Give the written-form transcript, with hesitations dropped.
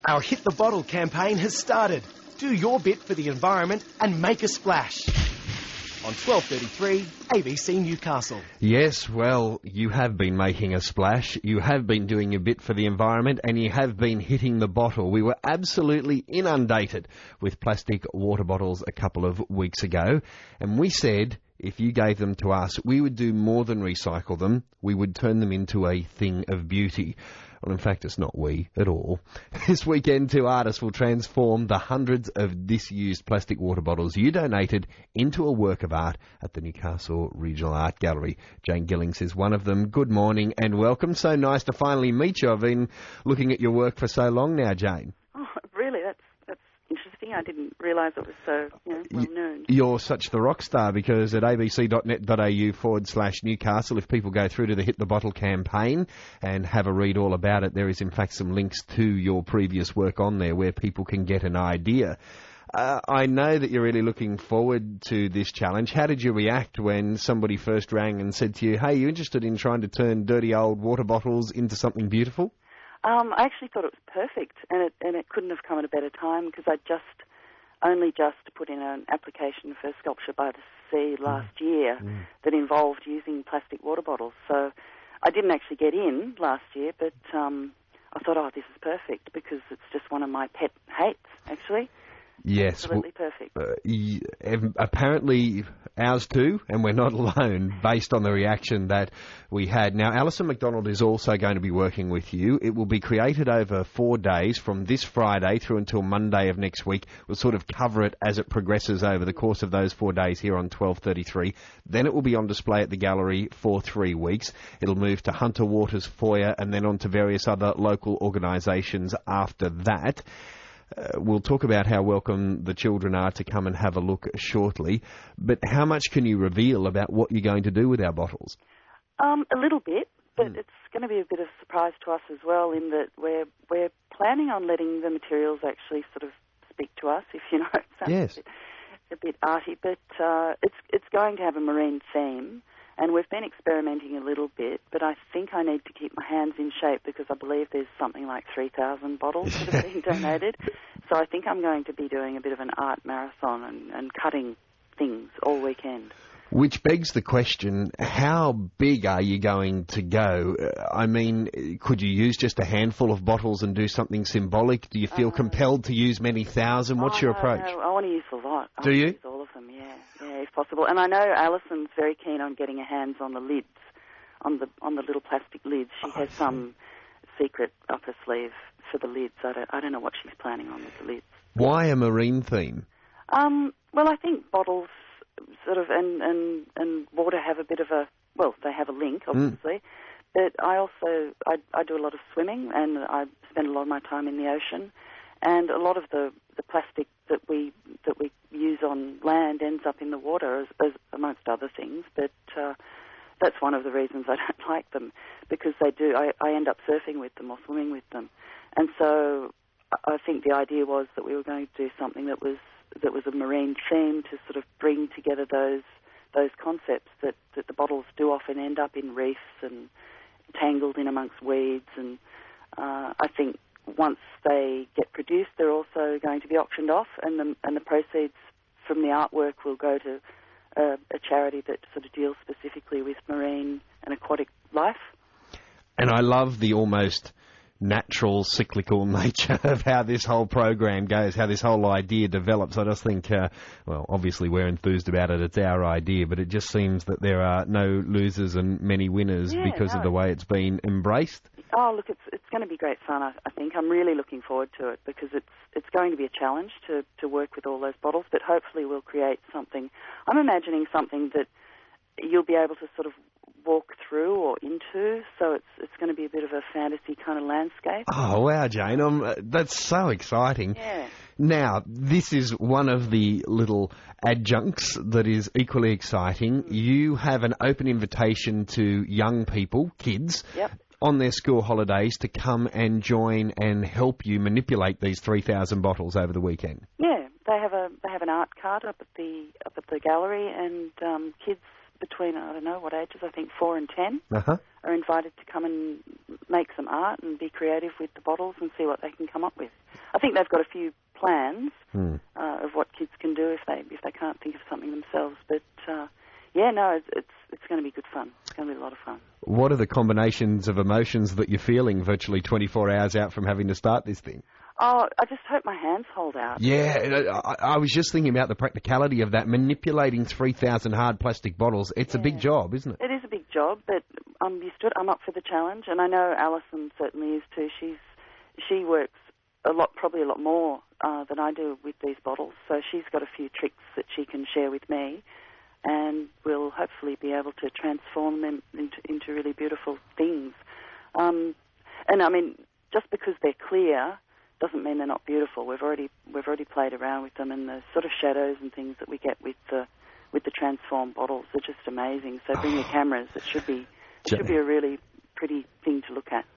Our Hit the Bottle campaign has started. Do your bit for the environment and make a splash. On 12:33 ABC Newcastle. Yes, well, you have been making a splash, you have been doing a bit for the environment, and you have been hitting the bottle. We were absolutely inundated with plastic water bottles a couple of weeks ago, and we said if you gave them to us, we would do more than recycle them, we would turn them into a thing of beauty. Well, in fact, it's not we at all. This weekend, two artists will transform the hundreds of disused plastic water bottles you donated into a work of art at the Newcastle Regional Art Gallery. Jane Gillings is one of them. Good morning and welcome. So nice to finally meet you. I've been looking at your work for so long now, Jane. Oh, really? That's interesting. I didn't realise it was so well known. You're such the rock star because at abc.net.au/Newcastle, if people go through to the Hit the Bottle campaign and have a read all about it, there is in fact some links to your previous work on there where people can get an idea. I know that you're really looking forward to this challenge. How did you react when somebody first rang and said to you, hey, you interested in trying to turn dirty old water bottles into something beautiful? I actually thought it was perfect, and it couldn't have come at a better time because I only just put in an application for Sculpture by the Sea last year that involved using plastic water bottles. So I didn't actually get in last year, but I thought, this is perfect because it's just one of my pet hates, actually. Yes. Absolutely perfect. Apparently ours too, and we're not alone, based on the reaction that we had. Now, Alison McDonald is also going to be working with you. It will be created over 4 days from this Friday through until Monday of next week. We'll sort of cover it as it progresses over the course of those 4 days here on 12:33. Then it will be on display at the gallery for 3 weeks. It'll move to Hunter Waters Foyer and then on to various other local organisations after that. We'll talk about how welcome the children are to come and have a look shortly. But how much can you reveal about what you're going to do with our bottles? A little bit, but it's going to be a bit of a surprise to us as well in that we're planning on letting the materials actually sort of speak to us, if you know. It sounds a bit arty, but it's going to have a marine theme. And we've been experimenting a little bit, but I think I need to keep my hands in shape because I believe there's something like 3,000 bottles that have been donated. So I think I'm going to be doing a bit of an art marathon and cutting things all weekend. Which begs the question, how big are you going to go? I mean, could you use just a handful of bottles and do something symbolic? Do you feel compelled to use many thousand? What's your approach? No, I want to use a lot. Do you? Use all of them, yeah, if possible. And I know Alison's very keen on getting her hands on the lids, on the little plastic lids. She has some secret up her sleeve for the lids. I don't know what she's planning on with the lids. Why a marine theme? Well, I think bottles sort of and water have a bit of they have a link, obviously. But I also I do a lot of swimming and I spend a lot of my time in the ocean, and a lot of the plastic that we use on land ends up in the water as amongst other things. But that's one of the reasons I don't like them, because they do. I end up surfing with them or swimming with them, and so I think the idea was that we were going to do something that was a marine theme to sort of bring together those concepts that the bottles do often end up in reefs and tangled in amongst weeds. And I think once they get produced, they're also going to be auctioned off, and the proceeds from the artwork will go to a charity that sort of deals specifically with marine and aquatic life. And I love the almost natural, cyclical nature of how this whole program goes, how this whole idea develops. I just think, obviously we're enthused about it. It's our idea, but it just seems that there are no losers and many winners because of the way it's been embraced. Oh, look, it's going to be great fun, I think. I'm really looking forward to it because it's going to be a challenge to work with all those bottles, but hopefully we'll create something. I'm imagining something that you'll be able to sort of walk through or into, so it's going to be a bit of a fantasy kind of landscape. Oh, wow, Jane, that's so exciting. Yeah. Now, this is one of the little adjuncts that is equally exciting. You have an open invitation to young people, kids, on their school holidays to come and join and help you manipulate these 3,000 bottles over the weekend. Yeah, they have an art cart up at the gallery, and kids between, I don't know what ages, I think 4 and 10, are invited to come and make some art and be creative with the bottles and see what they can come up with. I think they've got a few plans of what kids can do if they can't think of something themselves. But it's going to be good fun. It's going to be a lot of fun. What are the combinations of emotions that you're feeling virtually 24 hours out from having to start this thing? Oh, I just hope my hands hold out. Yeah, I was just thinking about the practicality of that. Manipulating 3,000 hard plastic bottles, it's a big job, isn't it? It is a big job, but I'm used to it. I'm up for the challenge, and I know Alison certainly is too. She works probably a lot more than I do with these bottles, so she's got a few tricks that she can share with me, and we'll hopefully be able to transform them into really beautiful things. And I mean, just because they're clear doesn't mean they're not beautiful. We've already played around with them, and the sort of shadows and things that we get with the transformed bottles are just amazing. So bring your cameras. It should be a really pretty thing to look at.